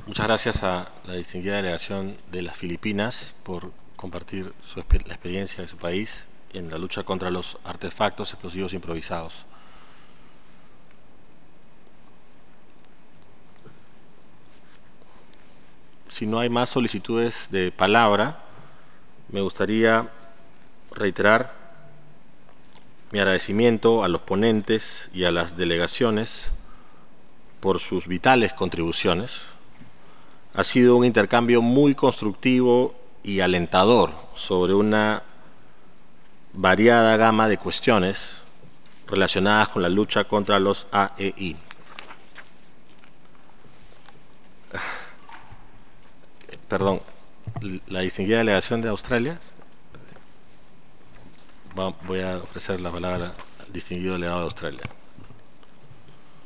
Muchas gracias a la distinguida delegación de las Filipinas por compartir la experiencia de su país en la lucha contra los artefactos explosivos improvisados. Si no hay más solicitudes de palabra, me gustaría reiterar mi agradecimiento a los ponentes y a las delegaciones por sus vitales contribuciones. Ha sido un intercambio muy constructivo y alentador sobre una variada gama de cuestiones relacionadas con la lucha contra los AEI. Perdón, la distinguida delegación de Australia. Voy a ofrecer la palabra al distinguido delegado de Australia.